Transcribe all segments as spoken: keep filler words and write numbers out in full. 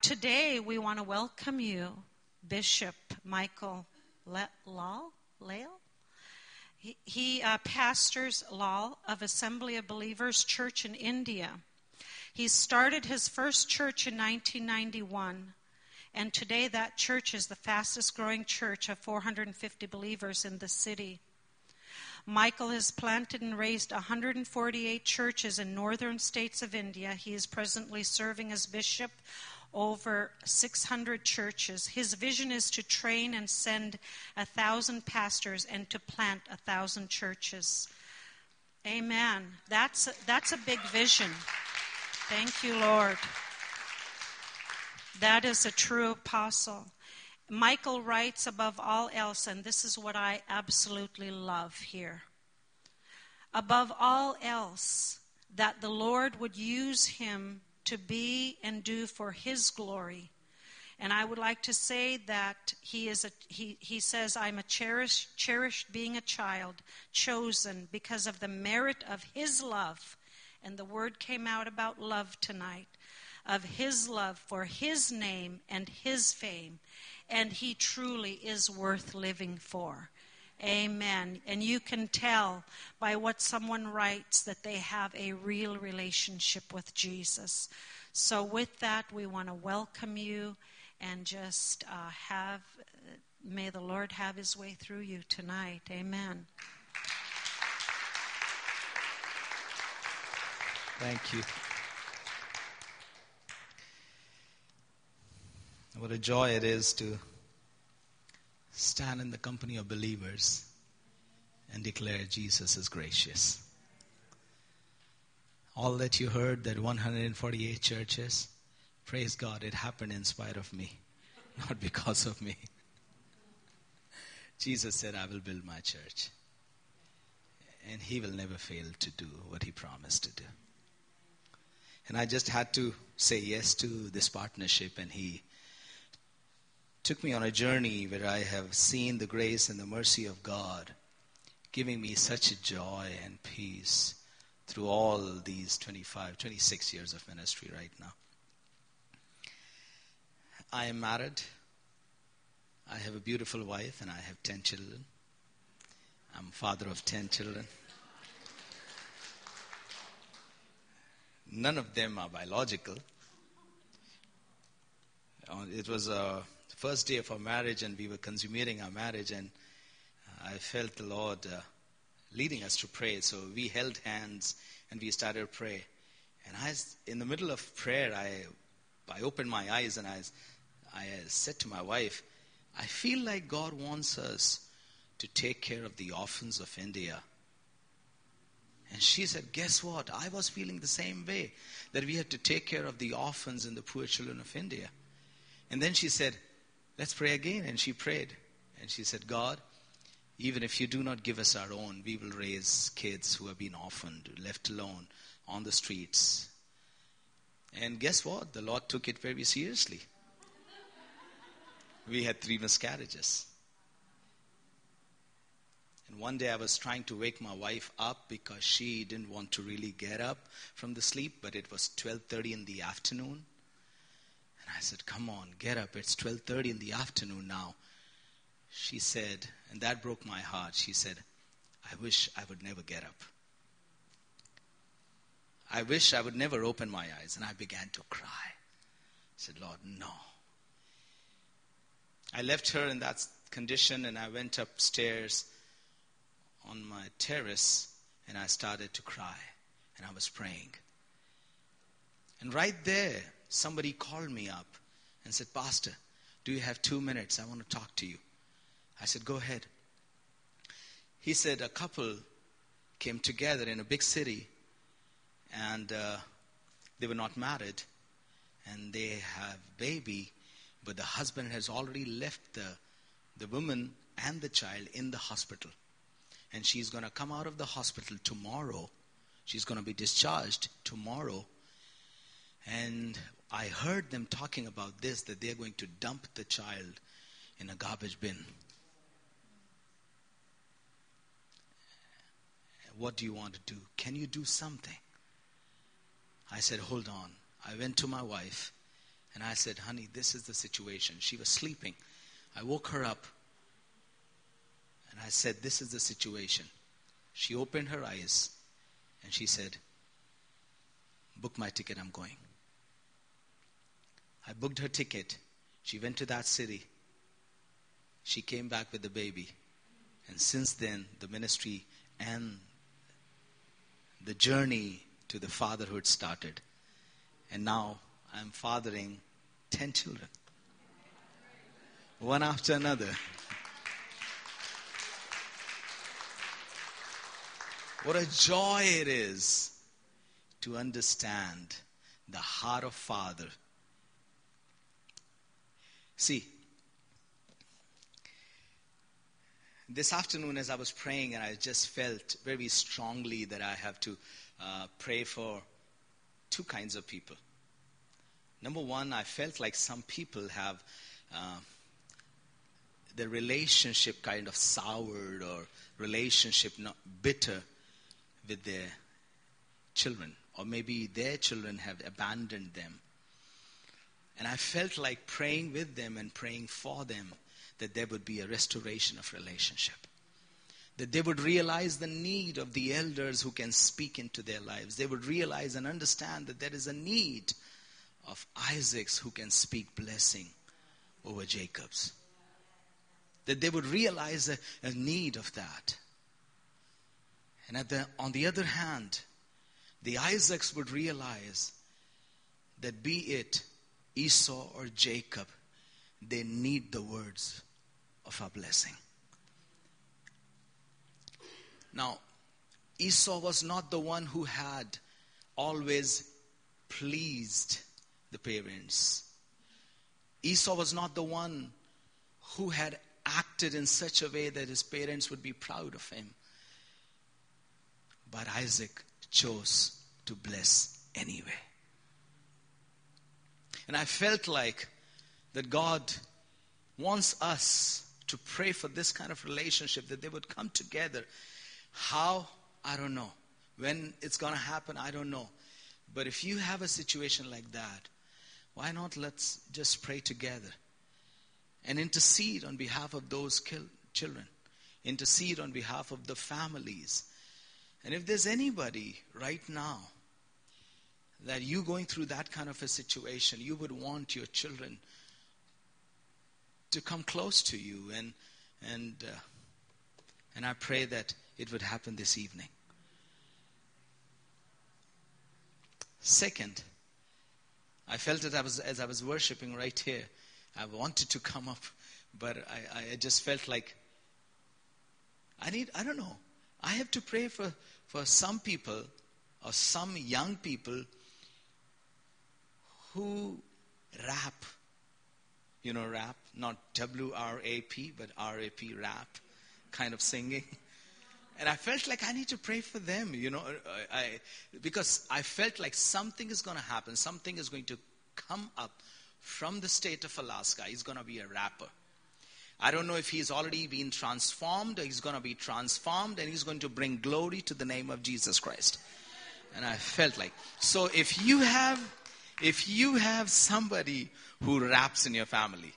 today we want to welcome you, Bishop Michael Le- Lal, Lale. He, he uh, pastors Lal of Assembly of Believers Church in India. He started his first church in nineteen ninety-one, and today that church is the fastest growing church of four hundred fifty believers in the city. Michael has planted and raised one hundred forty-eight churches in northern states of India. He is presently serving as bishop over six hundred churches. His vision is to train and send a thousand pastors and to plant a thousand churches. Amen. That's a, that's a big vision. Thank you, Lord. That is a true apostle. Michael writes above all else, and this is what I absolutely love here. Above all else, that the Lord would use him to be and do for his glory. And I would like to say that he is a, he, he says, I'm a cherished, cherished being a child, chosen because of the merit of his love. And the word came out about love tonight, of his love for his name and his fame. And he truly is worth living for. Amen. And you can tell by what someone writes that they have a real relationship with Jesus. So with that, we want to welcome you and just uh, have, may the Lord have his way through you tonight. Amen. Thank you. What a joy it is to stand in the company of believers and declare Jesus is gracious. All that you heard, that one hundred forty-eight churches, praise God, it happened in spite of me, not because of me. Jesus said, I will build my church. And he will never fail to do what he promised to do. And I just had to say yes to this partnership, and he took me on a journey where I have seen the grace and the mercy of God giving me such a joy and peace through all these twenty-five, twenty-six years of ministry right now. I am married. I have a beautiful wife and I have ten children. I'm father of ten children. None of them are biological. It was a first day of our marriage, and we were consummating our marriage, and I felt the Lord uh, leading us to pray. So we held hands and we started to pray. And I, in the middle of prayer, I, I opened my eyes and I, I said to my wife, I feel like God wants us to take care of the orphans of India. And she said, guess what? I was feeling the same way, that we had to take care of the orphans and the poor children of India. And then she said, let's pray again. And she prayed. And she said, God, even if you do not give us our own, we will raise kids who have been orphaned, left alone on the streets. And guess what? The Lord took it very seriously. We had three miscarriages. And one day I was trying to wake my wife up because she didn't want to really get up from the sleep, but it was twelve thirty in the afternoon. And I said, come on, get up. It's twelve thirty in the afternoon now. She said, and that broke my heart. She said, I wish I would never get up. I wish I would never open my eyes. And I began to cry. I said, Lord, no. I left her in that condition and I went upstairs on my terrace and I started to cry. And I was praying. And right there, somebody called me up and said, Pastor, do you have two minutes? I want to talk to you. I said, go ahead. He said a couple came together in a big city and uh, they were not married and they have a baby, but the husband has already left the, the woman and the child in the hospital. And she's going to come out of the hospital tomorrow. She's going to be discharged tomorrow. And I heard them talking about this, that they're going to dump the child in a garbage bin. What do you want to do? Can you do something? I said, hold on. I went to my wife And I said, honey, this is the situation. She was sleeping. I woke her up. And I said, this is the situation. She opened her eyes. And she said, book my ticket, I'm going. I booked her ticket. She went to that city. She came back with the baby. And since then, the ministry and the journey to the fatherhood started. And now I'm fathering ten children. One after another. What a joy it is to understand the heart of Father. See, this afternoon as I was praying, and I just felt very strongly that I have to uh, pray for two kinds of people. Number one, I felt like some people have uh, their relationship kind of soured or relationship not bitter with their children. Or maybe their children have abandoned them. And I felt like praying with them and praying for them that there would be a restoration of relationship. That they would realize the need of the elders who can speak into their lives. They would realize and understand that there is a need of Isaacs who can speak blessing over Jacob's. That they would realize a, a need of that. And at the, on the other hand, the Isaacs would realize that be it Esau or Jacob, they need the words of our blessing. Now, Esau was not the one who had always pleased the parents. Esau was not the one who had acted in such a way that his parents would be proud of him. But Isaac chose to bless anyway. And I felt like that God wants us to pray for this kind of relationship, that they would come together. How? I don't know. When it's going to happen, I don't know. But if you have a situation like that, why not let's just pray together and intercede on behalf of those children. Intercede on behalf of the families. And if there's anybody right now that you going through that kind of a situation, you would want your children to come close to you, and and uh, and I pray that it would happen this evening. Second, I felt that I was as I was worshiping right here, I wanted to come up, but I, I just felt like I need, I don't know, I have to pray for, for some people or some young people who rap. You know, rap, not W R A P, but R A P, rap, kind of singing. And I felt like I need to pray for them, you know, I, I, because I felt like something is going to happen. Something is going to come up from the state of Alaska. He's going to be a rapper. I don't know if he's already been transformed or he's going to be transformed, and he's going to bring glory to the name of Jesus Christ. And I felt like, so if you have, if you have somebody who raps in your family,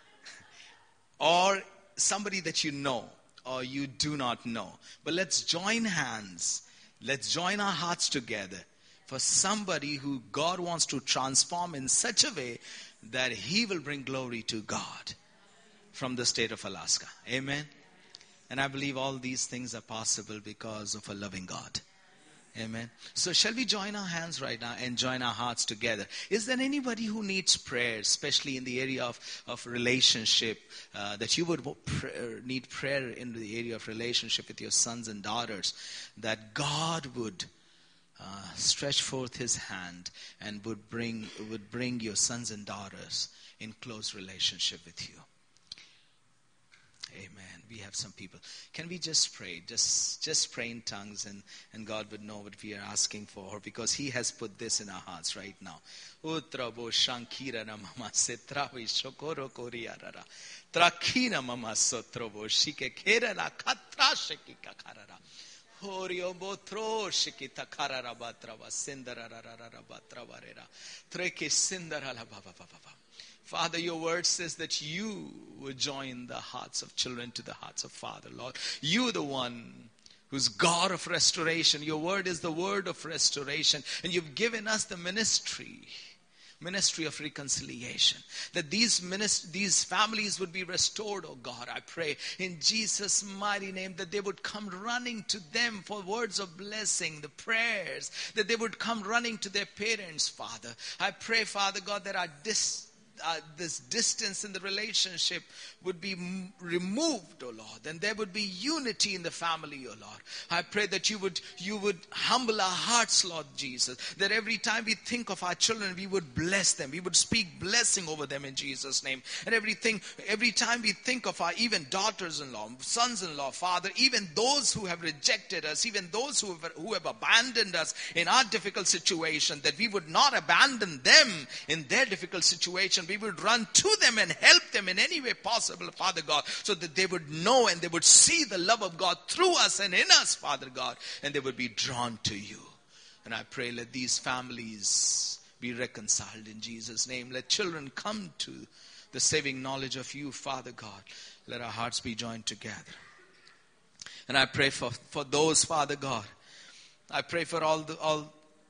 or somebody that you know, or you do not know, but let's join hands, let's join our hearts together for somebody who God wants to transform in such a way that he will bring glory to God from the state of Alaska. Amen. And I believe all these things are possible because of a loving God. Amen. So shall we join our hands right now and join our hearts together? Is there anybody who needs prayer, especially in the area of, of relationship, uh, that you would pray, need prayer in the area of relationship with your sons and daughters, that God would uh, stretch forth his hand and would bring, would bring your sons and daughters in close relationship with you? Amen. We have some people. Can we just pray? Just just pray in tongues, and, and God would know what we are asking for, because he has put this in our hearts right now. Utrabo shankira na mama setravi shokoro koriarara. Trakina mama sotrobo shike kera na katra shikika karara. Father, your word says that you would join the hearts of children to the hearts of Father, Lord. You, the one who's God of restoration. Your word is the word of restoration. And you've given us the ministry, ministry of reconciliation. That these minist- these families would be restored, oh God. I pray in Jesus' mighty name that they would come running to them for words of blessing, the prayers. That they would come running to their parents, Father. I pray, Father God, that our dis- Uh, this distance in the relationship would be m- removed, oh Lord, and there would be unity in the family, oh Lord. I pray that you would you would humble our hearts, Lord Jesus, that every time we think of our children, we would bless them, we would speak blessing over them in Jesus' name. And everything, every time we think of our even daughters-in-law, sons-in-law, Father, even those who have rejected us, even those who have, who have abandoned us in our difficult situation, that we would not abandon them in their difficult situation. We would run to them and help them in any way possible, Father God, so that they would know and they would see the love of God through us and in us, Father God, and they would be drawn to you. And I pray, let these families be reconciled in Jesus' name. Let children come to the saving knowledge of you, Father God. Let our hearts be joined together. And I pray for, for those, Father God. I pray for all the all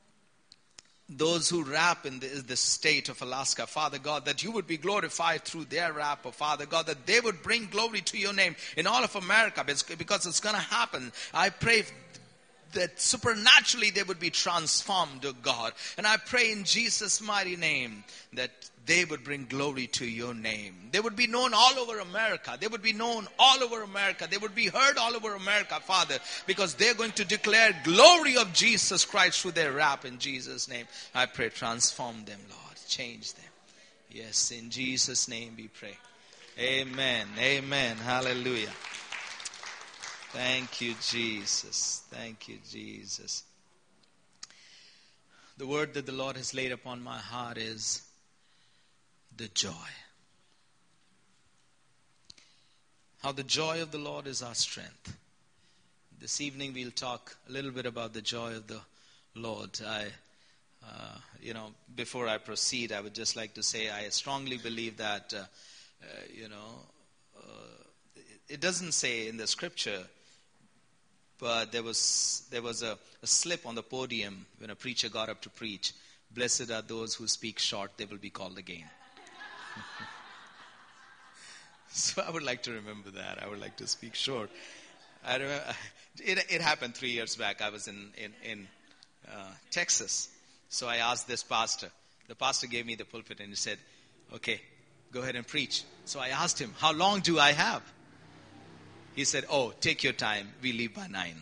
those who rap in the, the state of Alaska, Father God, that you would be glorified through their rap, oh Father God, that they would bring glory to your name in all of America, because it's going to happen. I pray that supernaturally they would be transformed, oh God. And I pray in Jesus' mighty name that they would bring glory to your name. They would be known all over America. They would be known all over America. They would be heard all over America, Father, because they're going to declare glory of Jesus Christ through their rap in Jesus' name. I pray, transform them, Lord. Change them. Yes, in Jesus' name we pray. Amen. Amen. Hallelujah. Thank you, Jesus. Thank you, Jesus. The word that the Lord has laid upon my heart is the joy. How the joy of the Lord is our strength. This evening we'll talk a little bit about the joy of the Lord. I, uh, you know, before I proceed, I would just like to say I strongly believe that, uh, uh, you know, uh, it doesn't say in the scripture, but there was there was a, a slip on the podium when a preacher got up to preach. Blessed are those who speak short, they will be called again. So I would like to remember that. I would like to speak short. I remember, it, it happened three years back. I was in, in, in uh, Texas. So I asked this pastor. The pastor gave me the pulpit and he said, okay, go ahead and preach. So I asked him, how long do I have? He said, oh, take your time. We leave by nine.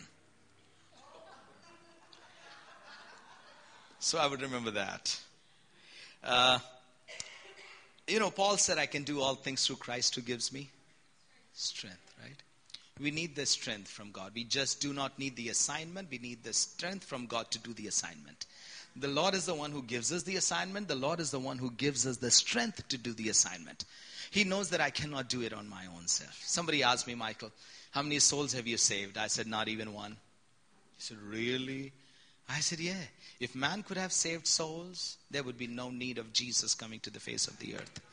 So I would remember that. Uh, you know, Paul said, I can do all things through Christ who gives me strength, right? We need the strength from God. We just do not need the assignment. We need the strength from God to do the assignment. The Lord is the one who gives us the assignment. The Lord is the one who gives us the strength to do the assignment. He knows that I cannot do it on my own self. Somebody asked me, Michael, how many souls have you saved? I said, not even one. He said, really? I said, yeah. If man could have saved souls, there would be no need of Jesus coming to the face of the earth.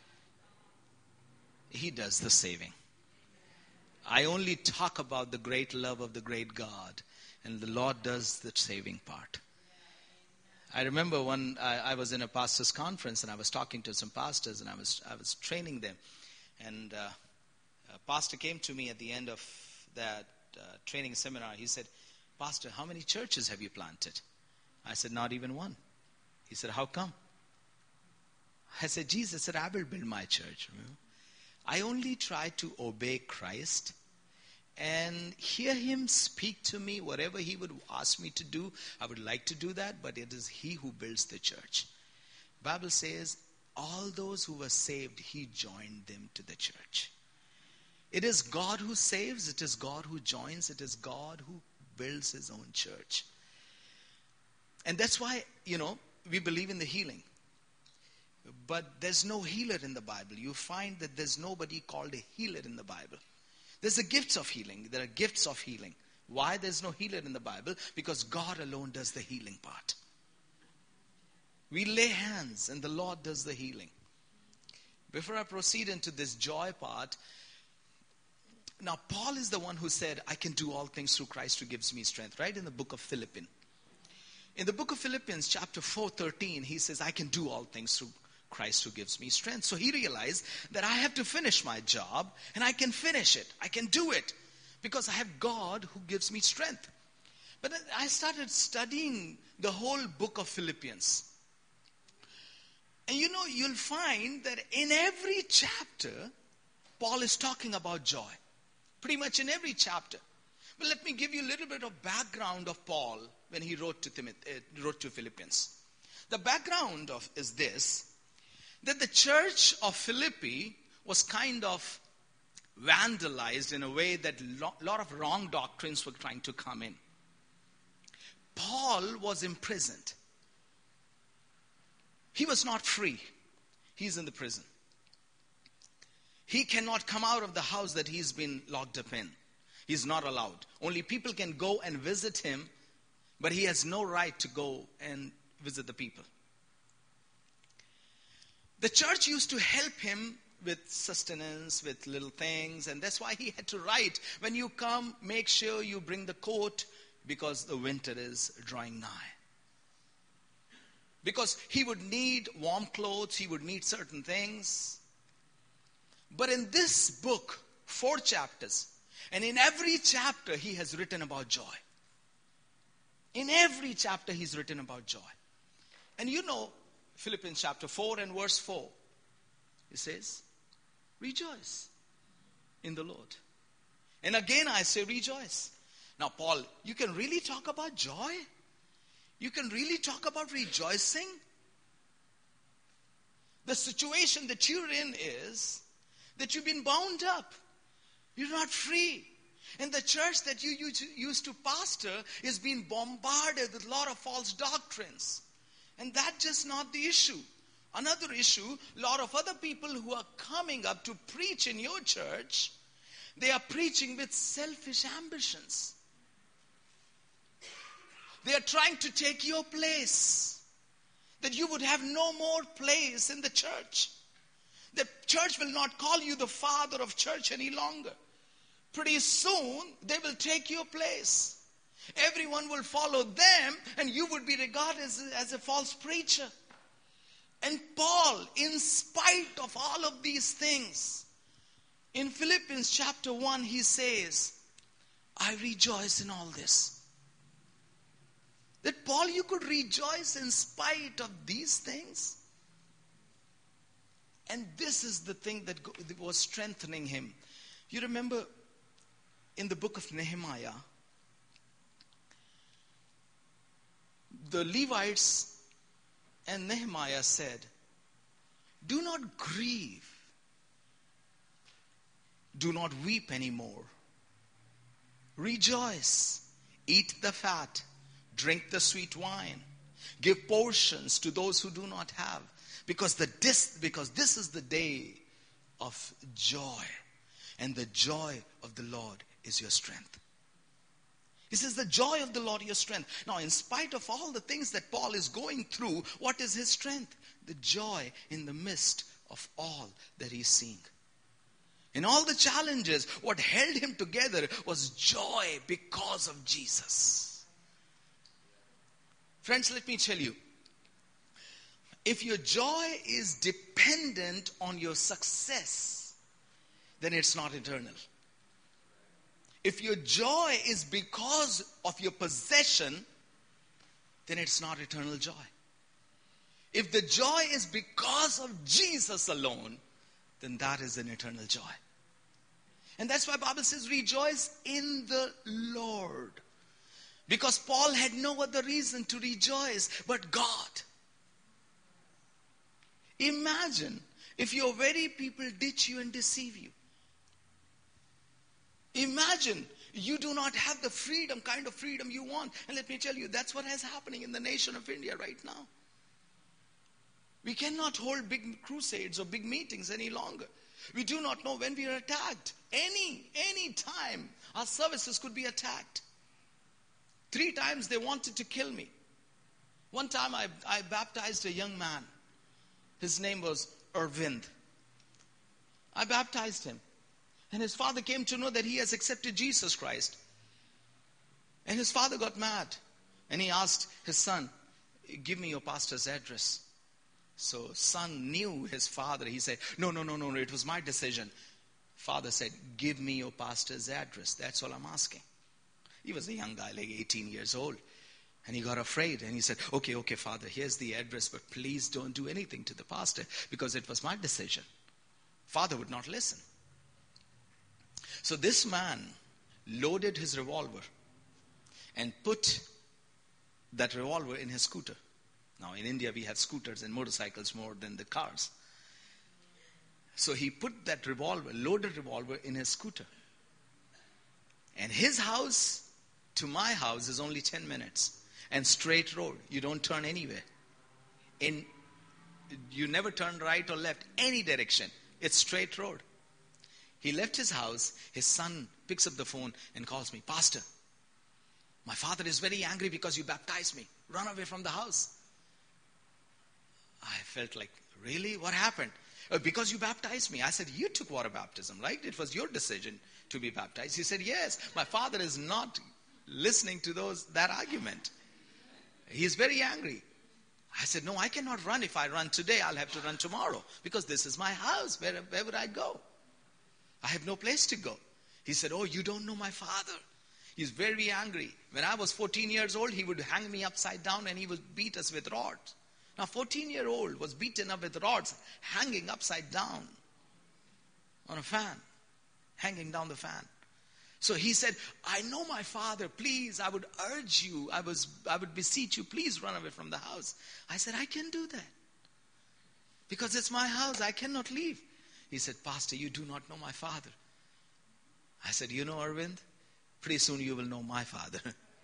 He does the saving. I only talk about the great love of the great God, and the Lord does the saving part. I remember when I, I was in a pastor's conference, and I was talking to some pastors, and I was I was training them. And uh, a pastor came to me at the end of that uh, training seminar. He said, Pastor, how many churches have you planted? I said, not even one. He said, how come? I said, Jesus said, I will build my church. I only try to obey Christ and hear him speak to me. Whatever he would ask me to do, I would like to do that, but it is he who builds the church. Bible says, all those who were saved, he joined them to the church. It is God who saves, it is God who joins, it is God who builds his own church. And that's why, you know, we believe in the healing. But there's no healer in the Bible. You find that there's nobody called a healer in the Bible. There's the gifts of healing. There are gifts of healing. Why there's no healer in the Bible? Because God alone does the healing part. We lay hands and the Lord does the healing. Before I proceed into this joy part, now Paul is the one who said, I can do all things through Christ who gives me strength, right? In the book of Philippians. In the book of Philippians, chapter four, thirteen, he says, I can do all things through Christ who gives me strength. So he realized that I have to finish my job, and I can finish it. I can do it because I have God who gives me strength. But then I started studying the whole book of Philippians. And you know, you'll find that in every chapter, Paul is talking about joy. Pretty much in every chapter. But let me give you a little bit of background of Paul when he wrote to, Timothy, uh, wrote to Philippians. The background of is this, that the church of Philippi was kind of vandalized in a way that a lo- lot of wrong doctrines were trying to come in. Paul was imprisoned. He was not free. He's in the prison. He cannot come out of the house that he's been locked up in. He's not allowed. Only people can go and visit him, but he has no right to go and visit the people. The church used to help him with sustenance, with little things, and that's why he had to write, when you come, make sure you bring the coat, because the winter is drawing nigh. Because he would need warm clothes, he would need certain things. But in this book, four chapters, and in every chapter he has written about joy. In every chapter he's written about joy. And you know, Philippians chapter four and verse four, it says, rejoice in the Lord. And again I say rejoice. Now Paul, you can really talk about joy? You can really talk about rejoicing? The situation that you're in is that you've been bound up. You're not free. And the church that you used to pastor is being bombarded with a lot of false doctrines. And that's just not the issue. Another issue, a lot of other people who are coming up to preach in your church, they are preaching with selfish ambitions. They are trying to take your place. That you would have no more place in the church. The church will not call you the father of church any longer. Pretty soon, they will take your place. Everyone will follow them, and you would be regarded as, as a false preacher. And Paul, in spite of all of these things, in Philippians chapter one, he says, I rejoice in all this. That Paul, you could rejoice in spite of these things. And this is the thing that was strengthening him. You remember in the book of Nehemiah, the Levites and Nehemiah said, do not grieve. Do not weep anymore. Rejoice. Eat the fat. Drink the sweet wine. Give portions to those who do not have. Because the this, because this is the day of joy. And the joy of the Lord is your strength. He says the joy of the Lord is your strength. Now, in spite of all the things that Paul is going through, what is his strength? The joy in the midst of all that he's seeing. In all the challenges, what held him together was joy because of Jesus. Friends, let me tell you, if your joy is dependent on your success, then it's not eternal. If your joy is because of your possession, then it's not eternal joy. If the joy is because of Jesus alone, then that is an eternal joy. And that's why the Bible says, rejoice in the Lord. Because Paul had no other reason to rejoice but God. Imagine if your very people ditch you and deceive you. Imagine you do not have the freedom, kind of freedom you want. And let me tell you, that's what is happening in the nation of India right now. We cannot hold big crusades or big meetings any longer. We do not know when we are attacked. Any, any time our services could be attacked. Three times they wanted to kill me. One time I, I baptized a young man. His name was Arvind. I baptized him. And his father came to know that he has accepted Jesus Christ. And his father got mad. And he asked his son, give me your pastor's address. So son knew his father. He said, no, no, no, no, no, it was my decision. Father said, give me your pastor's address. That's all I'm asking. He was a young guy, like eighteen years old. And he got afraid. And he said, okay, okay, Father, here's the address. But please don't do anything to the pastor. Because it was my decision. Father would not listen. So this man loaded his revolver and put that revolver in his scooter. Now in India we have scooters and motorcycles more than the cars. So he put that revolver, loaded revolver in his scooter. And his house to my house is only ten minutes. And straight road. You don't turn anywhere. In, you never turn right or left, any direction. It's straight road. He left his house. His son picks up the phone and calls me, Pastor, my father is very angry because you baptized me. Run away from the house. I felt like, really? What happened? Oh, because you baptized me. I said, you took water baptism, right? It was your decision to be baptized. He said, yes. My father is not listening to those that argument. He is very angry. I said, no, I cannot run. If I run today, I'll have to run tomorrow. Because this is my house, wherever, wherever I go. I have no place to go. He said, oh, you don't know my father. He's very angry. When I was fourteen years old, he would hang me upside down and he would beat us with rods. Now, fourteen-year-old was beaten up with rods, hanging upside down on a fan, hanging down the fan. So he said, I know my father, please, I would urge you, I was, I would beseech you, please run away from the house. I said, I can do that. Because it's my house, I cannot leave. He said, Pastor, you do not know my father. I said, you know, Arvind, pretty soon you will know my father.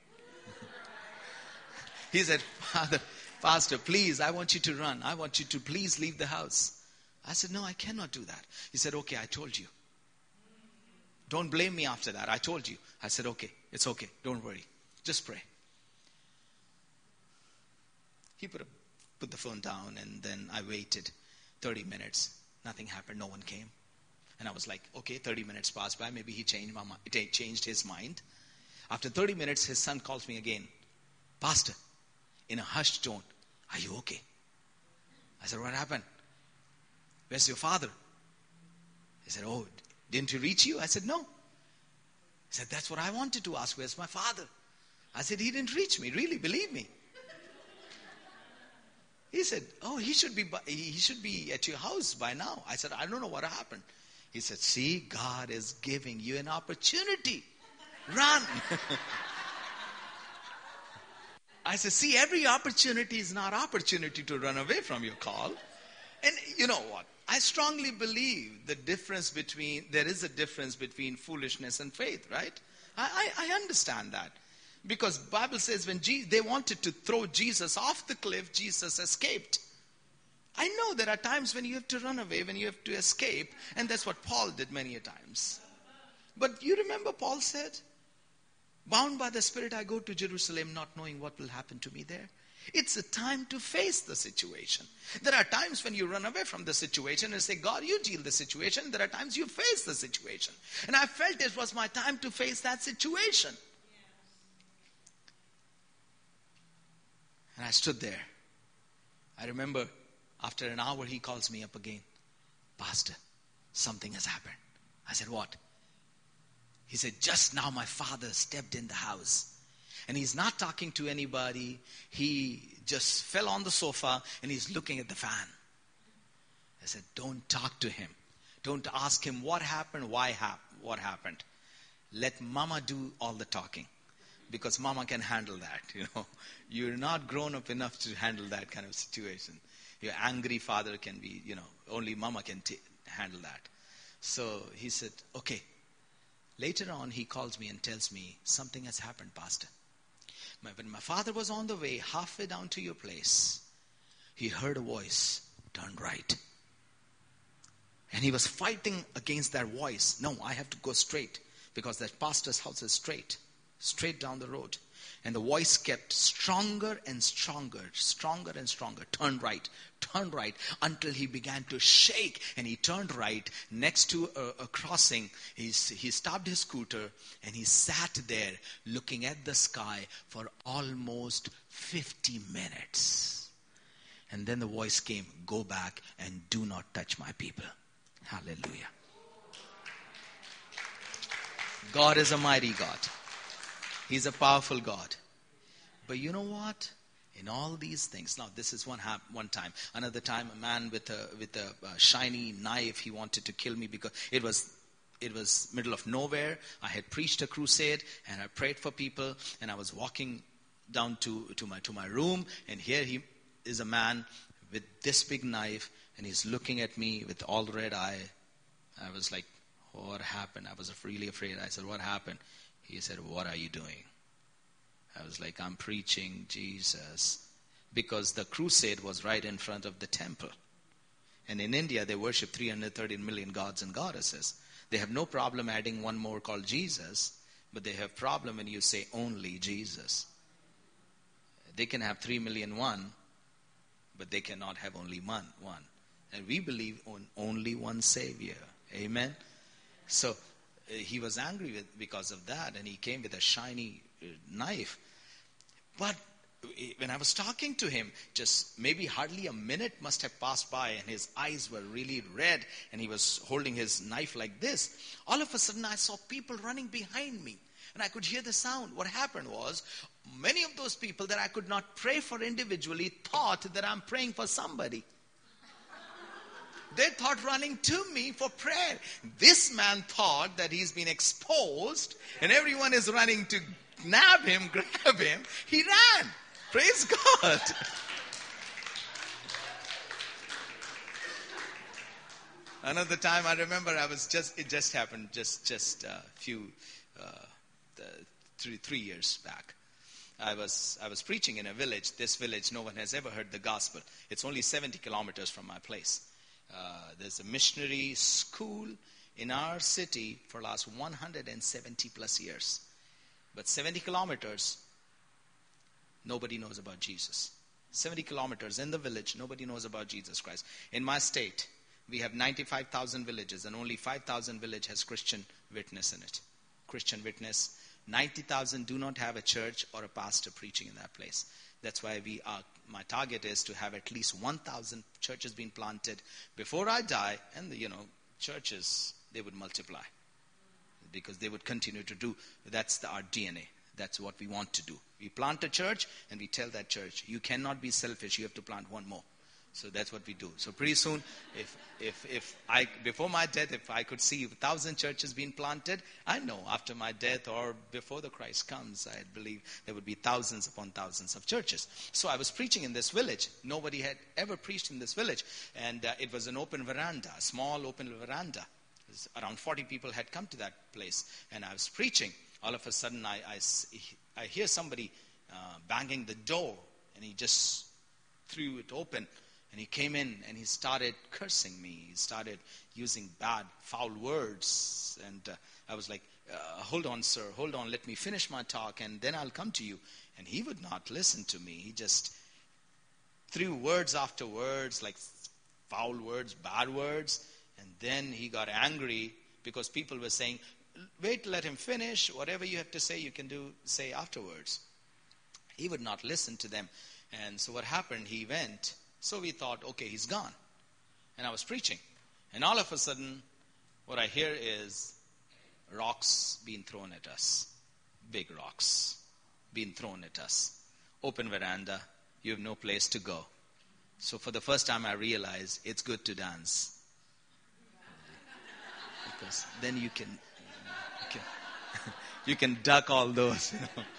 He said, Father, Pastor, please, I want you to run. I want you to please leave the house. I said, no, I cannot do that. He said, okay, I told you. Don't blame me after that. I told you. I said, okay, it's okay. Don't worry. Just pray. He put, a, put the phone down and then I waited thirty minutes. Nothing happened. No one came. And I was like, okay, thirty minutes passed by. Maybe he changed, my, it changed his mind. After thirty minutes, his son calls me again. Pastor, in a hushed tone, are you okay? I said, what happened? Where's your father? He said, oh, didn't he reach you? I said, no. He said, that's what I wanted to ask. Where's my father? I said, he didn't reach me. Really, believe me. He said, oh, he should be he should be at your house by now. I said, I don't know what happened. He said, see, God is giving you an opportunity. Run. I said, see, every opportunity is not opportunity to run away from your call. And you know what? I strongly believe the difference between, there is a difference between foolishness and faith, right? I, I, I understand that. Because Bible says when Je- they wanted to throw Jesus off the cliff, Jesus escaped. I know there are times when you have to run away, when you have to escape. And that's what Paul did many a times. But you remember Paul said, bound by the Spirit I go to Jerusalem not knowing what will happen to me there. It's a time to face the situation. There are times when you run away from the situation and say, God, you deal the situation. There are times you face the situation. And I felt it was my time to face that situation. And I stood there. I remember after an hour he calls me up again. Pastor, something has happened. I said, what? He said, just now my father stepped in the house. And he's not talking to anybody. He just fell on the sofa and he's looking at the fan. I said, don't talk to him. Don't ask him what happened, why hap- what happened. Let mama do all the talking. Because mama can handle that, you know. You're not grown up enough to handle that kind of situation. Your angry father can be, you know, only mama can t- handle that. So he said, okay. Later on, he calls me and tells me, something has happened, Pastor. When my father was on the way, halfway down to your place, he heard a voice, turn right. And he was fighting against that voice. No, I have to go straight because that pastor's house is straight, straight down the road. And the voice kept stronger and stronger, stronger and stronger. Turn right, turn right, until he began to shake. And he turned right next to a, a crossing. He, he stopped his scooter and he sat there looking at the sky for almost fifty minutes. And then the voice came, go back and do not touch my people. Hallelujah. God is a mighty God. He's a powerful God. But you know what? In all these things, now this is one hap- one time. Another time, a man with a with a uh, shiny knife, he wanted to kill me because it was it was middle of nowhere. I had preached a crusade and I prayed for people, and I was walking down to to my to my room, and here he is, a man with this big knife, and he's looking at me with all red eye. I was like, what happened? I was really afraid. I said, what happened? He said, what are you doing? I was like, I'm preaching Jesus. Because the crusade was right in front of the temple. And in India, they worship three hundred thirty million gods and goddesses. They have no problem adding one more called Jesus, but they have problem when you say only Jesus. They can have three million one, but they cannot have only one. one. And we believe on only one Savior. Amen. So uh, he was angry with, because of that, and he came with a shiny uh, knife. But uh, when I was talking to him, just maybe hardly a minute must have passed by, and his eyes were really red, and he was holding his knife like this. All of a sudden, I saw people running behind me, and I could hear the sound. What happened was, many of those people that I could not pray for individually thought that I'm praying for somebody. They thought running to me for prayer. This man thought that he's been exposed and everyone is running to nab him, grab him. He ran. Praise God. Another time I remember I was just, it just happened just just a few, uh, the, three, three years back. I was I was preaching in a village. This village, no one has ever heard the gospel. It's only seventy kilometers from my place. Uh, there's a missionary school in our city for the last one hundred seventy plus years. But seventy kilometers, nobody knows about Jesus. seventy kilometers in the village, nobody knows about Jesus Christ. In my state, we have ninety-five thousand villages, and only five thousand village has Christian witness in it. Christian witness. ninety thousand do not have a church or a pastor preaching in that place. That's why we are, my target is to have at least one thousand churches being planted before I die. And, the, you know, churches, they would multiply. Because they would continue to do, that's the, our D N A. That's what we want to do. We plant a church and we tell that church, you cannot be selfish, you have to plant one more. So that's what we do. So pretty soon, if if if I before my death, if I could see a thousand churches being planted, I know after my death or before the Christ comes, I believe there would be thousands upon thousands of churches. So I was preaching in this village. Nobody had ever preached in this village, and uh, it was an open veranda, a small open veranda. Around forty people had come to that place, and I was preaching. All of a sudden, I I, I hear somebody uh, banging the door, and he just threw it open. And he came in and he started cursing me. He started using bad, foul words. And uh, I was like, uh, hold on, sir, hold on. Let me finish my talk and then I'll come to you. And he would not listen to me. He just threw words after words, like foul words, bad words. And then he got angry because people were saying, wait, let him finish. Whatever you have to say, you can do say afterwards. He would not listen to them. And so what happened, he went. So we thought, okay, he's gone. And I was preaching. And all of a sudden, what I hear is rocks being thrown at us. Big rocks being thrown at us. Open veranda. You have no place to go. So for the first time, I realized it's good to dance. Because then you can, you can, you can duck all those, you know.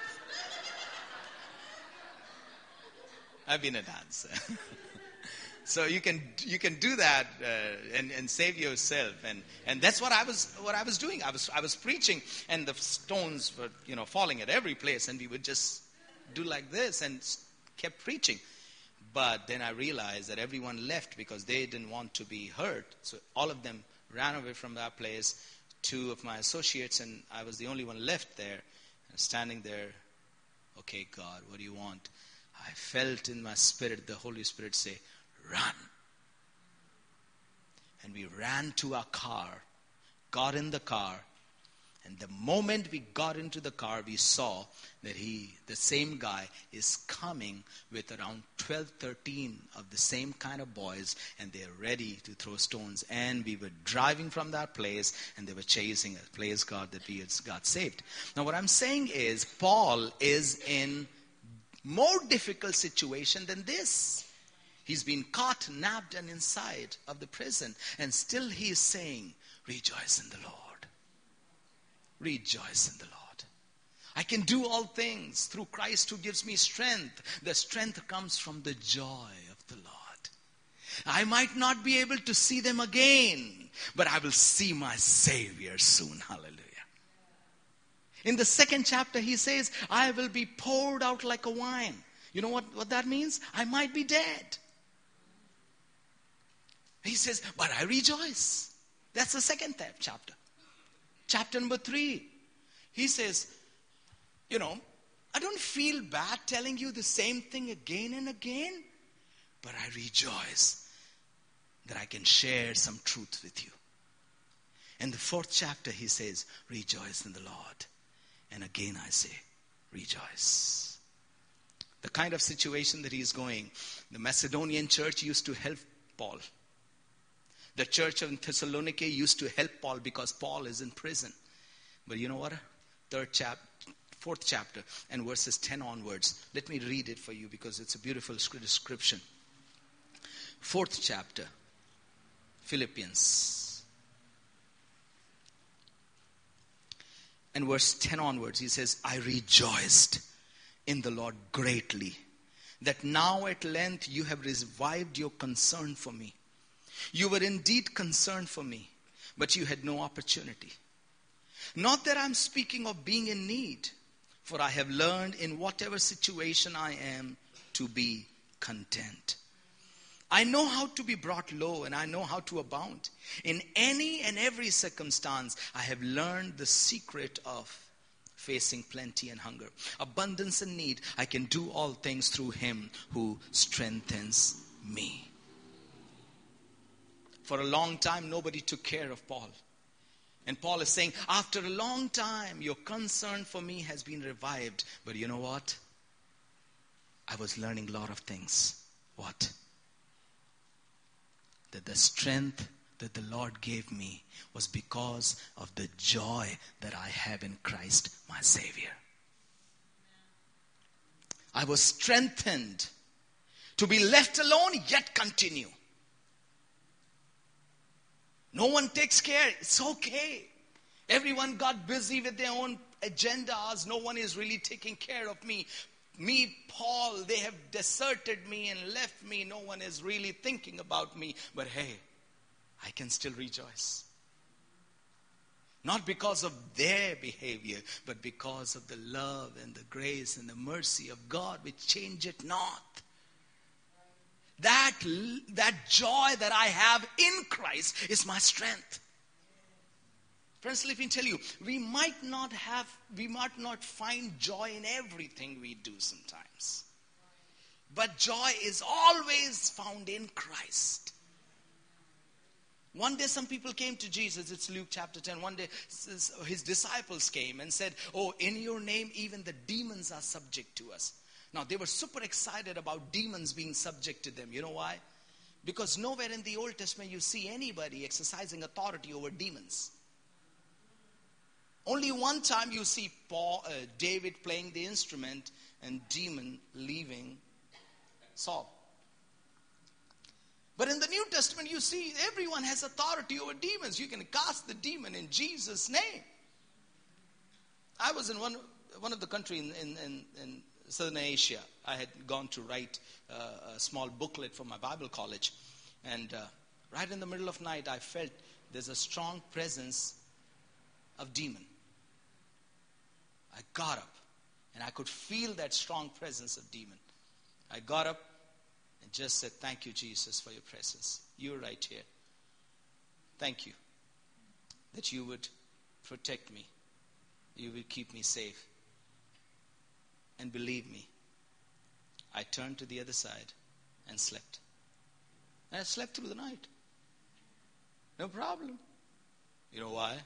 I've been a dancer. So you can you can do that uh, and, and save yourself, and, and that's what I was what I was doing. I was I was preaching, and the stones were you know falling at every place, and we would just do like this and kept preaching. But then I realized that everyone left because they didn't want to be hurt. So all of them ran away from that place. Two of my associates and I was the only one left there, standing there Okay, God, what do you want? I felt in my spirit, the Holy Spirit say, run. And we ran to our car, got in the car, and the moment we got into the car, we saw that he, the same guy, is coming with around twelve, thirteen of the same kind of boys, and they're ready to throw stones. And we were driving from that place, and they were chasing us. Praise God that we had got saved. Now what I'm saying is, Paul is in more difficult situation than this. He's been caught, nabbed, and inside of the prison. And still he is saying, rejoice in the Lord. Rejoice in the Lord. I can do all things through Christ who gives me strength. The strength comes from the joy of the Lord. I might not be able to see them again, but I will see my Savior soon. Hallelujah. In the second chapter, he says, I will be poured out like a wine. You know what, what that means? I might be dead. He says, but I rejoice. That's the second chapter. Chapter number three. He says, you know, I don't feel bad telling you the same thing again and again, but I rejoice that I can share some truth with you. In the fourth chapter, he says, rejoice in the Lord. And again I say, rejoice. The kind of situation that he is going, the Macedonian church used to help Paul. The church of Thessalonica used to help Paul because Paul is in prison. But you know what? Third chapter, fourth chapter, and verses ten onwards. Let me read it for you because it's a beautiful description. Fourth chapter, Philippians. And verse ten onwards, he says, I rejoiced in the Lord greatly, that now at length you have revived your concern for me. You were indeed concerned for me, but you had no opportunity. Not that I'm speaking of being in need, for I have learned in whatever situation I am to be content. I know how to be brought low, and I know how to abound. In any and every circumstance, I have learned the secret of facing plenty and hunger, abundance and need. I can do all things through him who strengthens me. For a long time, nobody took care of Paul. And Paul is saying, after a long time, your concern for me has been revived. But you know what? I was learning a lot of things. What? That the strength that the Lord gave me was because of the joy that I have in Christ, my Savior. I was strengthened to be left alone, yet continue. No one takes care. It's okay. Everyone got busy with their own agendas. No one is really taking care of me. Me, Paul, they have deserted me and left me. No one is really thinking about me. But hey, I can still rejoice. Not because of their behavior, but because of the love and the grace and the mercy of God, which change it not. That, that joy that I have in Christ is my strength. Friends, let me tell you, we might not have, we might not find joy in everything we do sometimes. But joy is always found in Christ. One day some people came to Jesus, it's Luke chapter ten. One day his disciples came and said, oh, in your name even the demons are subject to us. Now, they were super excited about demons being subject to them. You know why? Because nowhere in the Old Testament you see anybody exercising authority over demons. Only one time you see Paul, uh, David playing the instrument and demon leaving Saul. But in the New Testament you see everyone has authority over demons. You can cast the demon in Jesus' name. I was in one, one of the country in, in, in, in Southern Asia. I had gone to write uh, a small booklet for my Bible college. And uh, right in the middle of night, I felt there's a strong presence of demon. I got up and I could feel that strong presence of demon. I got up and just said, thank you, Jesus, for your presence. You're right here. Thank you that you would protect me. You will keep me safe. And believe me, I turned to the other side and slept. And I slept through the night. No problem. You know why?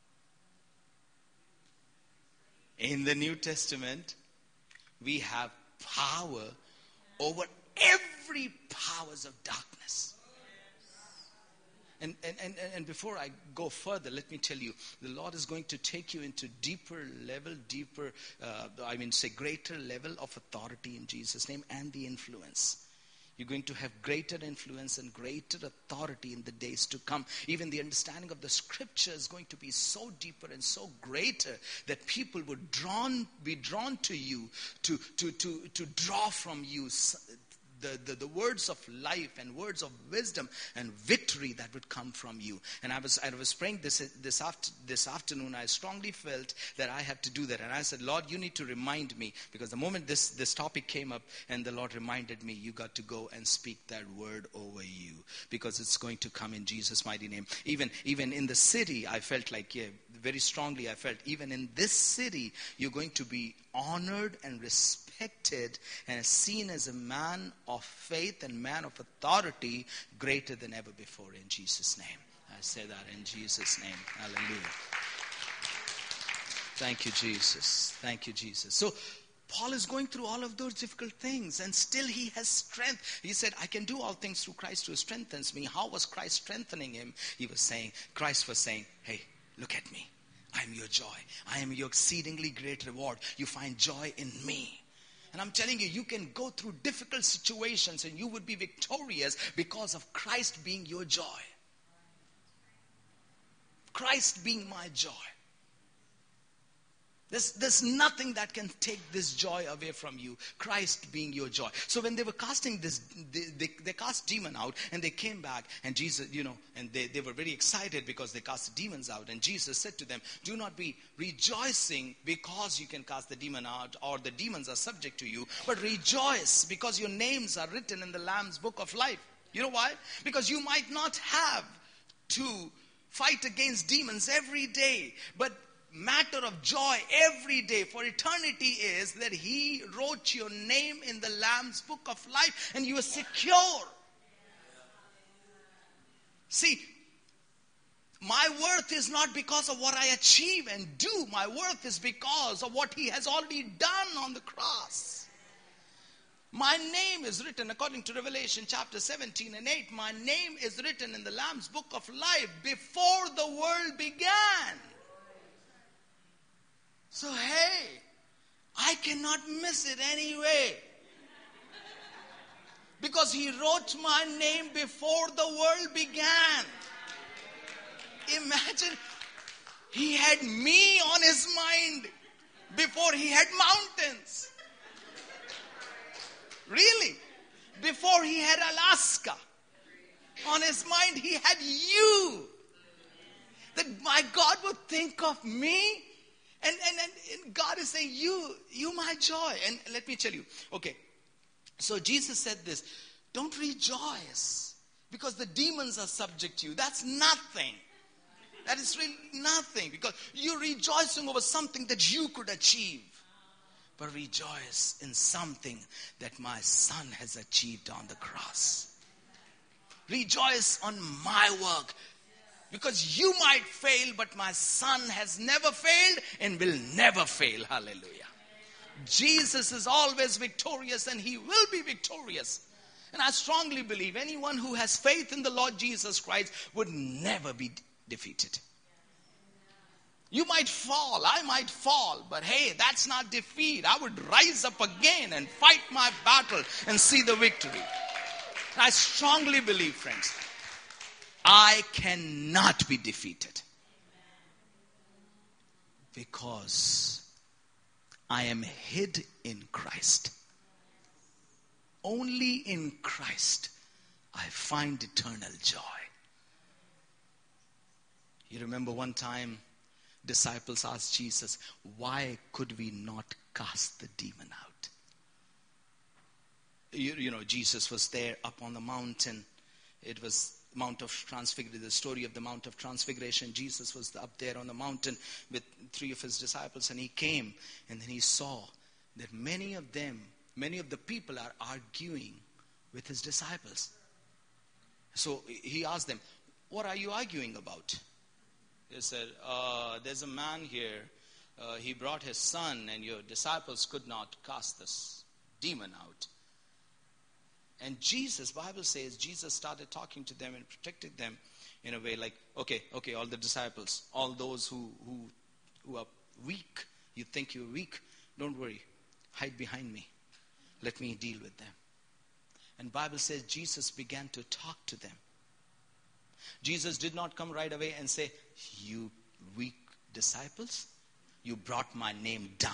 In the New Testament, we have power over every powers of darkness. And, and, and, and before I go further, let me tell you, the Lord is going to take you into deeper level, deeper, uh, I mean say greater level of authority in Jesus' name and the influence. You're going to have greater influence and greater authority in the days to come. Even the understanding of the scripture is going to be so deeper and so greater that people would drawn, be drawn to you to, to, to, to draw from you The, the, the words of life and words of wisdom and victory that would come from you. And I was I was praying this this, after, this afternoon. I strongly felt that I had to do that. And I said, Lord, you need to remind me. Because the moment this, this topic came up and the Lord reminded me, you got to go and speak that word over you. Because it's going to come in Jesus' mighty name. Even, even in the city, I felt like, yeah, very strongly I felt, even in this city, you're going to be honored and respected and seen as a man of faith and man of authority greater than ever before in Jesus' name. I say that in Jesus' name. Hallelujah. Thank you, Jesus. Thank you, Jesus. So Paul is going through all of those difficult things and still he has strength. He said, I can do all things through Christ who strengthens me. How was Christ strengthening him? He was saying, Christ was saying, hey, look at me. I am your joy. I am your exceedingly great reward. You find joy in me. And I'm telling you, you can go through difficult situations and you would be victorious because of Christ being your joy. Christ being my joy. There's, there's nothing that can take this joy away from you. Christ being your joy. So when they were casting this, they, they, they cast demon out and they came back and Jesus, you know, and they, they were very excited because they cast the demons out. And Jesus said to them, do not be rejoicing because you can cast the demon out or the demons are subject to you, but rejoice because your names are written in the Lamb's book of life. You know why? Because you might not have to fight against demons every day, but matter of joy every day for eternity is that he wrote your name in the Lamb's book of life and you are secure. See, my worth is not because of what I achieve and do. My worth is because of what he has already done on the cross. My name is written according to Revelation chapter seventeen and eight. My name is written in the Lamb's book of life before the world began. So, hey, I cannot miss it anyway. Because he wrote my name before the world began. Imagine, he had me on his mind before he had mountains. Really? Before he had Alaska. On his mind, he had you. That my God would think of me. And, and, and God is saying, you, you my joy. And let me tell you, okay, so Jesus said this, don't rejoice because the demons are subject to you. That's nothing. That is really nothing because you're rejoicing over something that you could achieve. But rejoice in something that my Son has achieved on the cross. Rejoice on my work. Because you might fail, but my Son has never failed and will never fail. Hallelujah. Jesus is always victorious and he will be victorious. And I strongly believe anyone who has faith in the Lord Jesus Christ would never be defeated. You might fall, I might fall, but hey, that's not defeat. I would rise up again and fight my battle and see the victory. I strongly believe, friends, I cannot be defeated because I am hid in Christ. Only in Christ I find eternal joy. You remember one time disciples asked Jesus, why could we not cast the demon out? You, you know, Jesus was there up on the mountain. It was Mount of Transfiguration, the story of the Mount of Transfiguration. Jesus was up there on the mountain with three of his disciples and he came and then he saw that many of them, many of the people are arguing with his disciples. So he asked them, what are you arguing about? They said, uh, there's a man here. Uh, he brought his son and your disciples could not cast this demon out. And Jesus, Bible says, Jesus started talking to them and protected them in a way like, okay, okay, all the disciples, all those who, who, who are weak, you think you're weak, don't worry, hide behind me. Let me deal with them. And Bible says Jesus began to talk to them. Jesus did not come right away and say, you weak disciples, you brought my name down.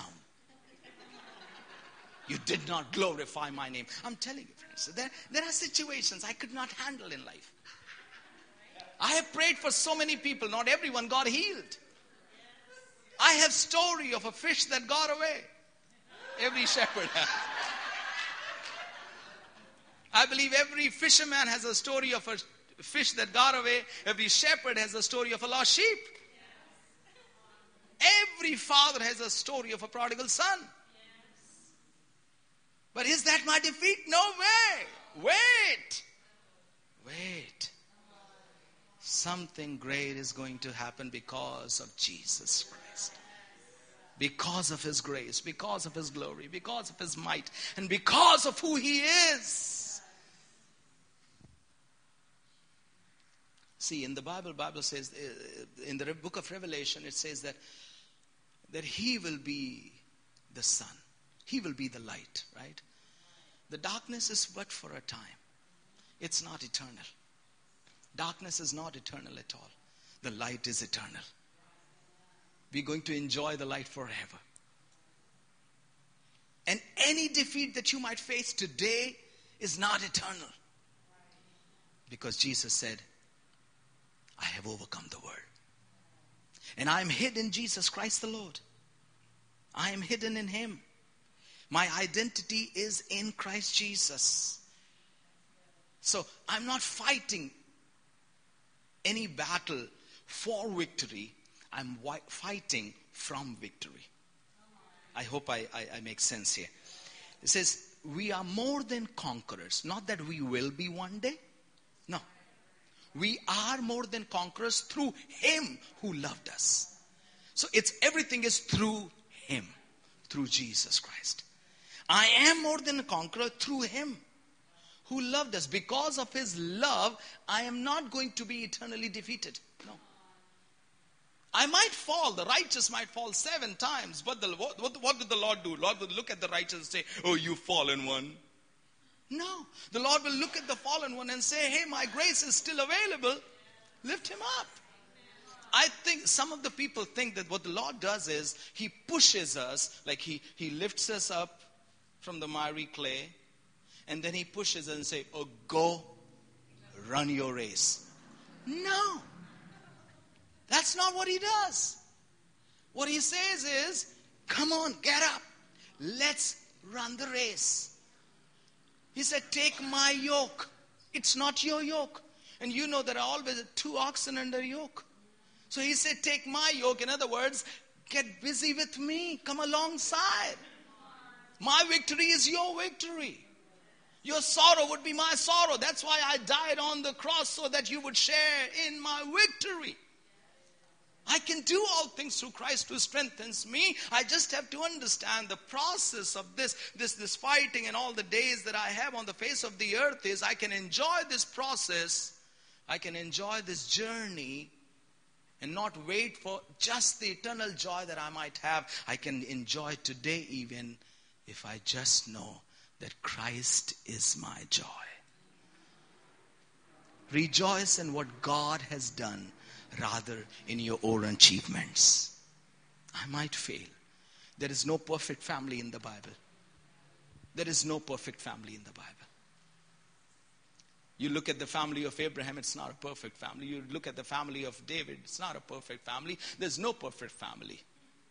You did not glorify my name. I'm telling you, friends, there, there are situations I could not handle in life. I have prayed for so many people, not everyone got healed. I have story of a fish that got away. Every shepherd has. I believe every fisherman has a story of a fish that got away. Every shepherd has a story of a lost sheep. Every father has a story of a prodigal son. But is that my defeat? No way. Wait. Wait. Something great is going to happen because of Jesus Christ. Because of his grace, because of his glory, because of his might, and because of who he is. See, in the Bible, Bible says, in the book of Revelation, it says that, that he will be the sun. He will be the light, right? The darkness is but for a time. It's not eternal. Darkness is not eternal at all. The light is eternal. We're going to enjoy the light forever. And any defeat that you might face today is not eternal. Because Jesus said, I have overcome the world. And I am hid in Jesus Christ the Lord. I am hidden in him. My identity is in Christ Jesus. So I'm not fighting any battle for victory. I'm wi- fighting from victory. I hope I, I, I make sense here. It says, we are more than conquerors. Not that we will be one day. No. We are more than conquerors through him who loved us. So it's everything is through him. Through Jesus Christ. I am more than a conqueror through him who loved us. Because of his love, I am not going to be eternally defeated. No. I might fall. The righteous might fall seven times. But the, what, what, what did the Lord do? Lord would look at the righteous and say, oh, you fallen one. No. The Lord will look at the fallen one and say, hey, my grace is still available. Lift him up. I think some of the people think that what the Lord does is he pushes us, like he, he lifts us up from the miry clay, and then he pushes us and say, oh, go run your race. No. That's not what he does. What he says is, come on, get up. Let's run the race. He said, take my yoke. It's not your yoke. And you know there are always two oxen under yoke. So he said, take my yoke. In other words, get busy with me. Come alongside. My victory is your victory. Your sorrow would be my sorrow. That's why I died on the cross, so that you would share in my victory. I can do all things through Christ who strengthens me. I just have to understand the process of this, this, this fighting and all the days that I have on the face of the earth is I can enjoy this process. I can enjoy this journey and not wait for just the eternal joy that I might have. I can enjoy today even if I just know that Christ is my joy. Rejoice in what God has done rather in your own achievements. I might fail. There is no perfect family in the Bible. There is no perfect family in the Bible. You look at the family of Abraham, it's not a perfect family. You look at the family of David, it's not a perfect family. There's no perfect family.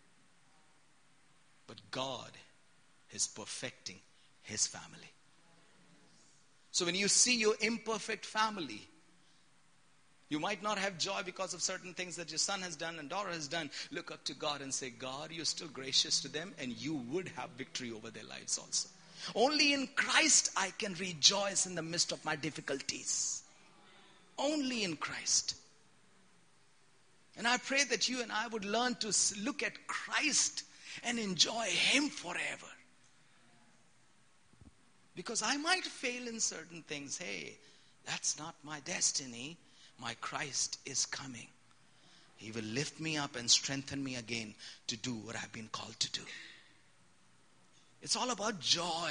But God is perfecting his family. So when you see your imperfect family, You might not have joy because of certain things that your son has done and daughter has done. Look up to God and say, God, you're still gracious to them, and you would have victory over their lives also. Only in Christ I can rejoice in the midst of my difficulties. Only in Christ. And I pray that you and I would learn to look at Christ and enjoy Him forever. Because I might fail in certain things. Hey, that's not my destiny. My Christ is coming. He will lift me up and strengthen me again to do what I've been called to do. It's all about joy.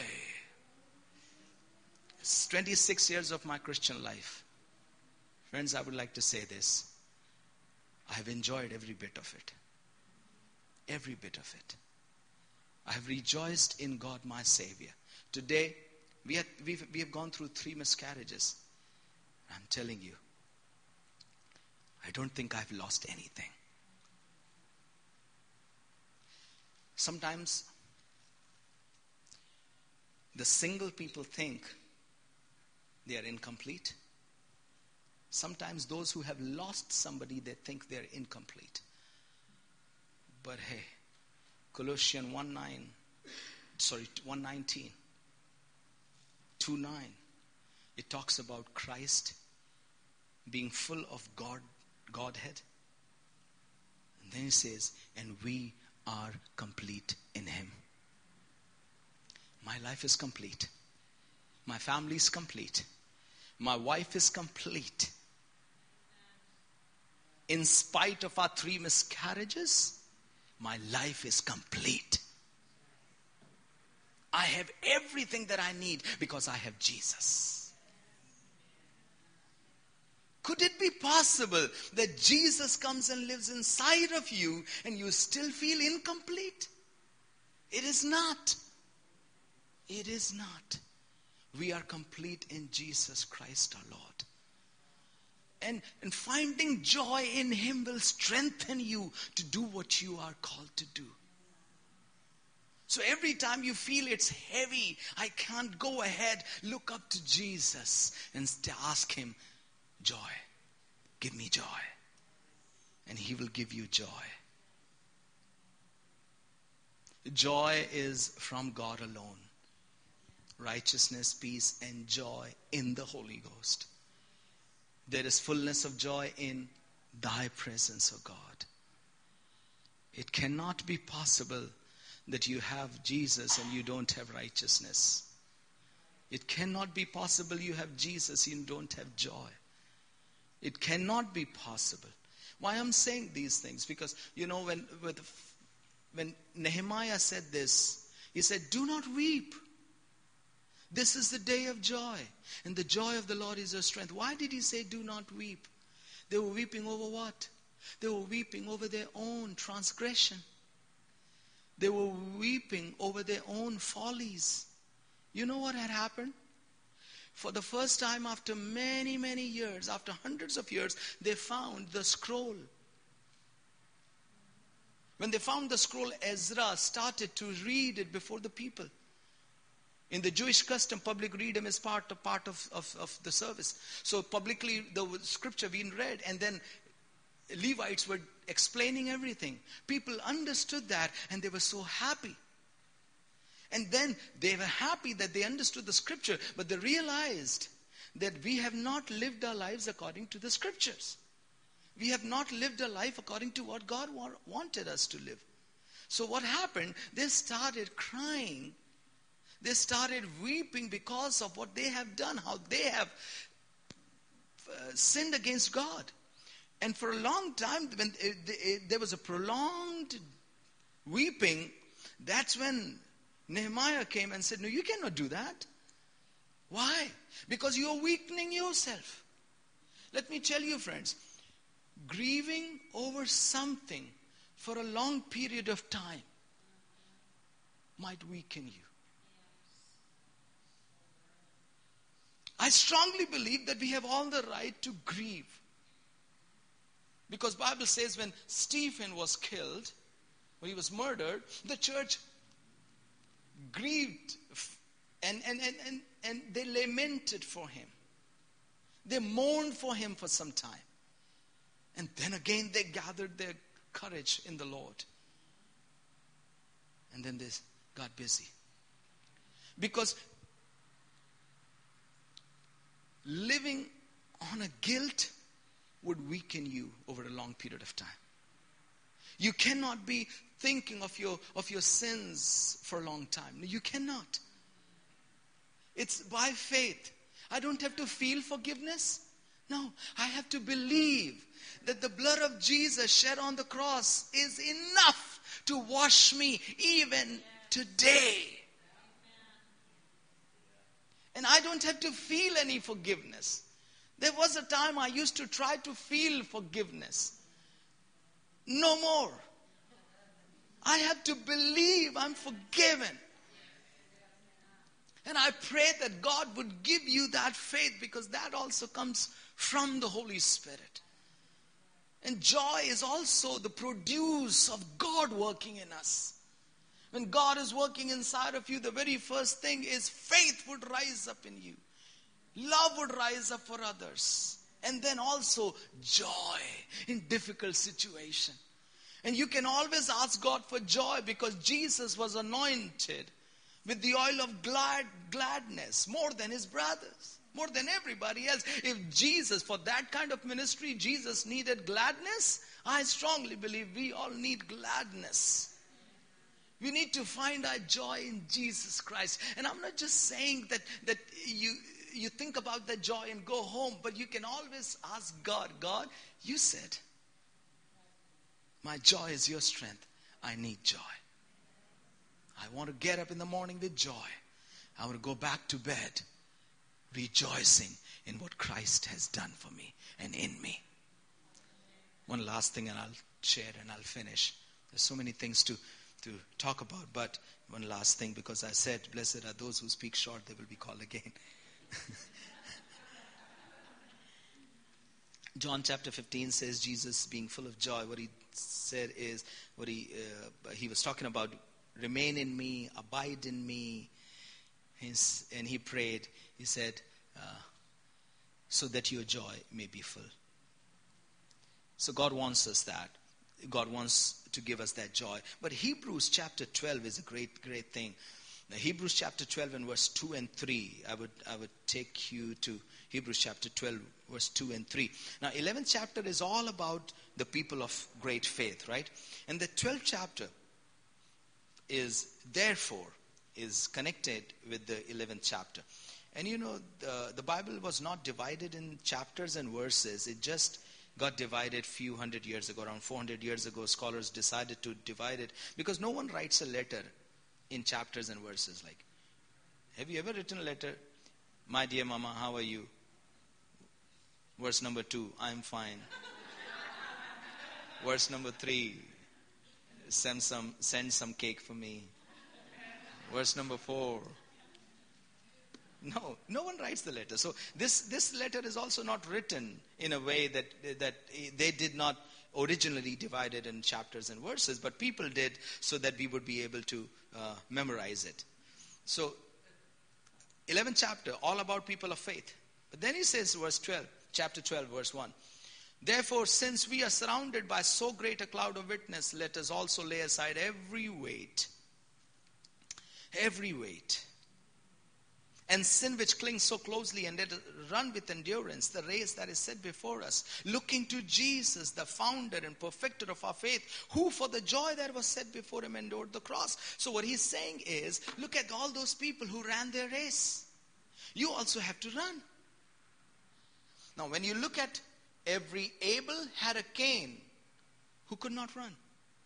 It's twenty-six years of my Christian life. Friends, I would like to say this. I have enjoyed every bit of it. Every bit of it. I have rejoiced in God, my Savior. Today, we have, we've, we have gone through three miscarriages. I'm telling you, I don't think I've lost anything. Sometimes, the single people think they are incomplete. Sometimes those who have lost somebody, they think they're incomplete. But hey, Colossians one nine, sorry, one nineteen, two nine, it talks about Christ being full of God, Godhead. And then it says, and we are complete in Him. My life is complete. My family is complete. My wife is complete. In spite of our three miscarriages, my life is complete. I have everything that I need because I have Jesus. Could it be possible that Jesus comes and lives inside of you and you still feel incomplete? It is not. It is not. We are complete in Jesus Christ our Lord. And, and finding joy in Him will strengthen you to do what you are called to do. So every time you feel it's heavy, I can't go ahead, look up to Jesus and ask Him, joy, give me joy. And He will give you joy. Joy is from God alone. Righteousness, peace, and joy in the Holy Ghost. There is fullness of joy in Thy presence, O God. It cannot be possible that you have Jesus and you don't have righteousness. It cannot be possible you have Jesus and you don't have joy. It cannot be possible. Why I'm saying these things? Because, you know, when, when Nehemiah said this, he said, do not weep. This is the day of joy, and the joy of the Lord is your strength. Why did he say do not weep? They were weeping over what? They were weeping over their own transgression. They were weeping over their own follies. You know what had happened? For the first time after many, many years, after hundreds of years, they found the scroll. When they found the scroll, Ezra started to read it before the people. In the Jewish custom, public reading is part of, part of, of, of the service. So publicly, the scripture being read, and then Levites were explaining everything. People understood that, and they were so happy. And then they were happy that they understood the scripture, but they realized that we have not lived our lives according to the scriptures. We have not lived a life according to what God wa- wanted us to live. So what happened? They started crying. They started weeping because of what they have done, how they have uh, sinned against God. And for a long time, when it, it, there was a prolonged weeping, that's when Nehemiah came and said, no, you cannot do that. Why? Because you are weakening yourself. Let me tell you, friends, grieving over something for a long period of time might weaken you. I strongly believe that we have all the right to grieve. Because Bible says when Stephen was killed, when he was murdered, the church grieved and, and, and, and, and they lamented for him. They mourned for him for some time. And then again they gathered their courage in the Lord. And then they got busy. Because living on a guilt would weaken you over a long period of time. You cannot be thinking of your of your sins for a long time. You cannot. It's by faith. I don't have to feel forgiveness. No, I have to believe that the blood of Jesus shed on the cross is enough to wash me even today. And I don't have to feel any forgiveness. There was a time I used to try to feel forgiveness. No more. I have to believe I'm forgiven. And I pray that God would give you that faith, because that also comes from the Holy Spirit. And joy is also the produce of God working in us. When God is working inside of you, the very first thing is faith would rise up in you. Love would rise up for others. And then also joy in difficult situations. And you can always ask God for joy, because Jesus was anointed with the oil of glad gladness more than his brothers, more than everybody else. If Jesus, for that kind of ministry, Jesus needed gladness, I strongly believe we all need gladness. We need to find our joy in Jesus Christ. And I'm not just saying that, that you, you think about that joy and go home, but you can always ask God, God, you said, my joy is your strength. I need joy. I want to get up in the morning with joy. I want to go back to bed rejoicing in what Christ has done for me and in me. One last thing, and I'll share and I'll finish. There's so many things to, to talk about, but one last thing, because I said, blessed are those who speak short, they will be called again. John chapter fifteen says, Jesus being full of joy, what he said is, what he uh, he was talking about, remain in me, abide in me. His, and he prayed, he said, uh, so that your joy may be full. So God wants us that. God wants to give us that joy. But Hebrews chapter twelve is a great, great thing. Now, Hebrews chapter twelve and verse two and three, I would I would take you to Hebrews chapter twelve, verse two and three. Now, eleventh chapter is all about the people of great faith, right? And the twelfth chapter is, therefore, is connected with the eleventh chapter. And you know, the, the Bible was not divided in chapters and verses. It just got divided a few hundred years ago. Around four hundred years ago, scholars decided to divide it, because no one writes a letter in chapters and verses. Like, have you ever written a letter? My dear mama, how are you? Verse number two, I'm fine. Verse number three, send some send some cake for me. Verse number four. No, no one writes the letter. So this, this letter is also not written in a way that that they did not originally divide it in chapters and verses, but people did, so that we would be able to uh, memorize it. So, eleventh chapter, all about people of faith. But then he says, verse twelve, chapter twelve, verse one. Therefore, since we are surrounded by so great a cloud of witness, let us also lay aside every weight, every weight, and sin which clings so closely, and let us run with endurance the race that is set before us, looking to Jesus, the founder and perfecter of our faith, who for the joy that was set before him endured the cross. So what he's saying is, look at all those people who ran their race. You also have to run. Now when you look at every Abel had a Cain who could not run.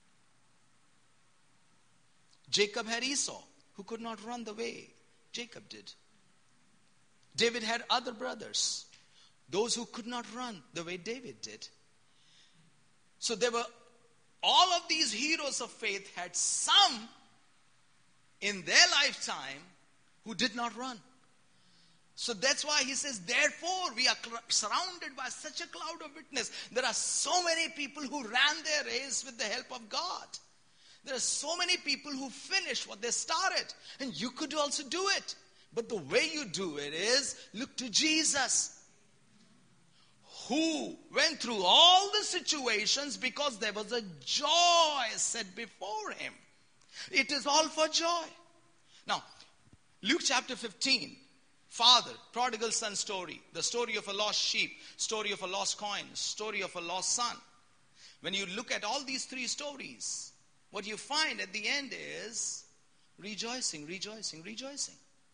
Jacob had Esau who could not run the way Jacob did. David had other brothers, those who could not run the way David did. So there were, all of these heroes of faith had some in their lifetime who did not run. So that's why he says, therefore we are cl- surrounded by such a cloud of witness. There are so many people who ran their race with the help of God. There are so many people who finished what they started. And you could also do it. But the way you do it is look to Jesus, who went through all the situations because there was a joy set before him. It is all for joy. Now, Luke chapter fifteen, father, prodigal son story, the story of a lost sheep, story of a lost coin, story of a lost son. When you look at all these three stories, what you find at the end is rejoicing, rejoicing, rejoicing.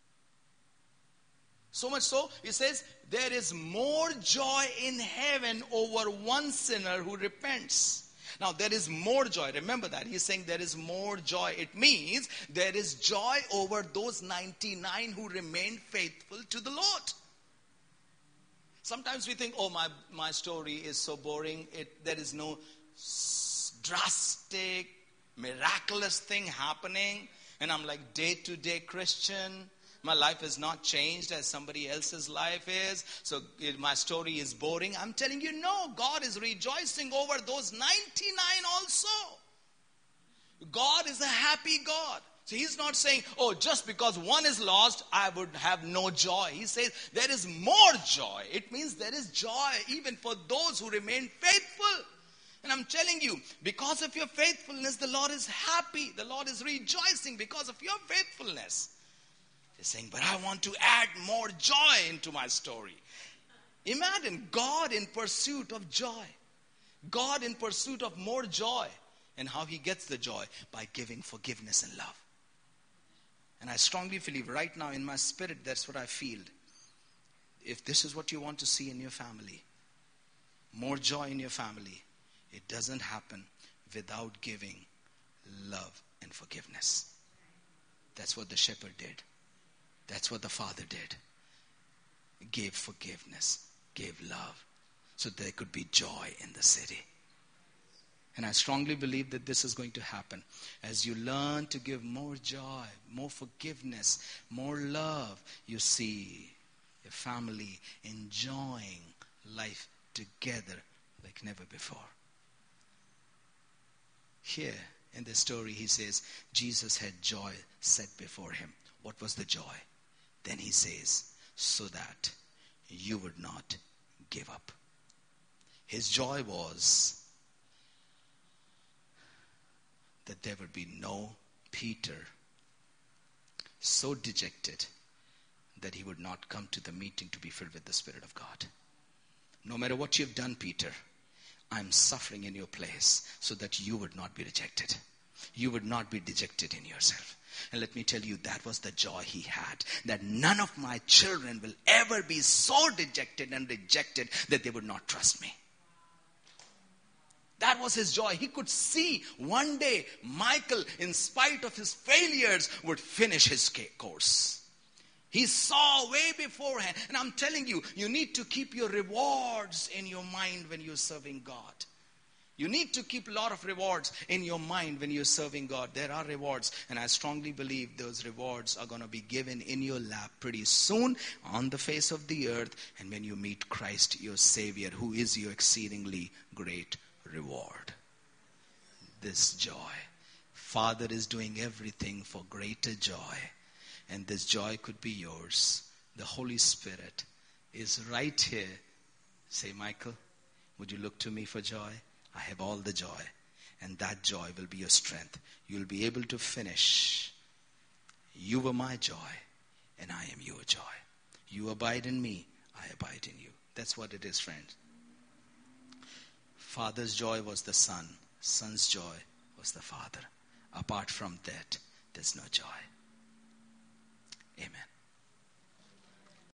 So much so, it says, there is more joy in heaven over one sinner who repents. Now, there is more joy. Remember that. He's saying there is more joy. It means there is joy over those ninety-nine who remain faithful to the Lord. Sometimes we think, oh, my, my story is so boring. It, there is no drastic, miraculous thing happening. And I'm like day-to-day Christian. My life is not changed as somebody else's life is. So it, my story is boring. I'm telling you, no. God is rejoicing over those ninety-nine also. God is a happy God. So he's not saying, oh, just because one is lost, I would have no joy. He says there is more joy. It means there is joy even for those who remain faithful. And I'm telling you, because of your faithfulness, the Lord is happy. The Lord is rejoicing because of your faithfulness. He's saying, but I want to add more joy into my story. Imagine God in pursuit of joy. God in pursuit of more joy. And how he gets the joy? By giving forgiveness and love. And I strongly believe right now in my spirit, that's what I feel. If this is what you want to see in your family, more joy in your family, it doesn't happen without giving love and forgiveness. That's what the shepherd did. That's what the father did. Gave forgiveness, gave love, so there could be joy in the city. And I strongly believe that this is going to happen. As you learn to give more joy, more forgiveness, more love, you see your family enjoying life together like never before. Here in this story, he says, Jesus had joy set before him. What was the joy? Then he says, so that you would not give up. His joy was that there would be no Peter so dejected that he would not come to the meeting to be filled with the Spirit of God. No matter what you've done, Peter, I'm suffering in your place so that you would not be rejected. You would not be dejected in yourself. And let me tell you, that was the joy he had. That none of my children will ever be so dejected and rejected that they would not trust me. That was his joy. He could see one day Michael, in spite of his failures, would finish his course. He saw way beforehand. And I'm telling you, you need to keep your rewards in your mind when you're serving God. You need to keep a lot of rewards in your mind when you're serving God. There are rewards, and I strongly believe those rewards are going to be given in your lap pretty soon on the face of the earth, and when you meet Christ, your Savior, who is your exceedingly great reward. This joy. Father is doing everything for greater joy, and this joy could be yours. The Holy Spirit is right here. Say, Michael, would you look to me for joy? I have all the joy, and that joy will be your strength. You'll be able to finish. You were my joy, and I am your joy. You abide in me, I abide in you. That's what it is, friends. Father's joy was the Son. Son's joy was the Father. Apart from that, there's no joy. Amen.